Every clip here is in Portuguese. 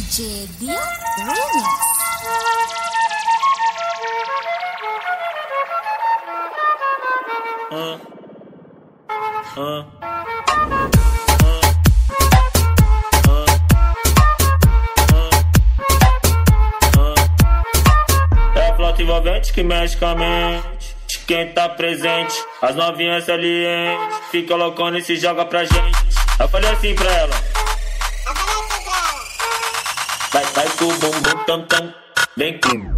DJ Dio Remix. É a flauta envolvente que mexe com a mente de quem tá presente. As novinhas salientes fica loucona e se joga pra gente. Eu falei assim pra ela: vai com o bumbum tam tam, vem com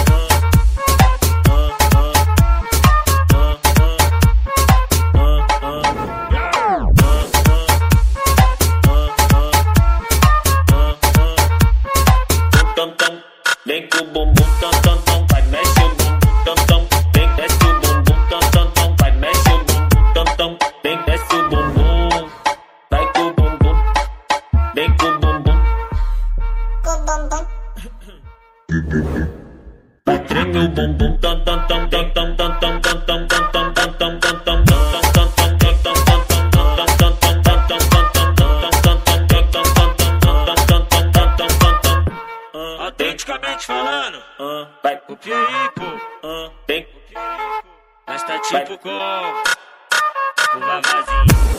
tam tam, vem com o bumbum tam tam tam, vai mexe o bumbum tam tam, vem desce o bumbum tam tam tam, vai mexe o bumbum tam tam, vem desce o bumbum, vai com o bumbum, vem com o bumbum. Vai treme o bumbum tam tam tam tam tam tam tam tam tam tam tam tam tam tam tam tam. Autenticamente falando, Vai, copia aí, pô. vem, Mas tá tipo com o Vavazinho.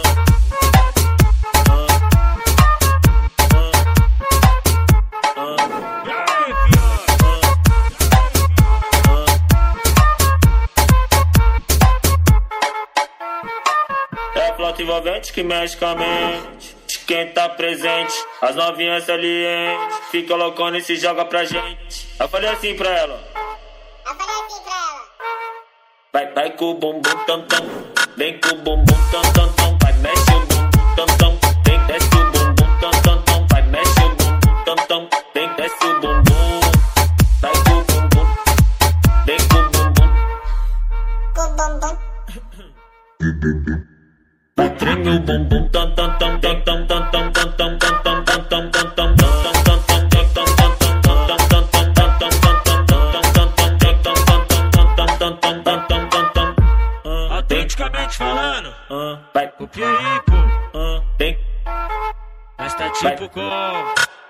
é a flauta envolvente que mexe com a mente de quem tá presente. As novinhas salientes fica loucona e se joga pra gente. Eu falei assim pra ela: vai com o bumbum tam tam, vem com o bumbum tam tam tam, vai mexe o bumbum tam tam, vem desce o bumbum tam tam tam, vai mexe o bumbum tam tam, vem desce o bumbum, vai com o bumbum, vem com o bumbum. Vai treme o bumbum tam tam tam tam tam tam tam tam tam tam tam tam tam tam tam. Autenticamente falando, Vai, copia aí, pô. vem, Mas tá tipo com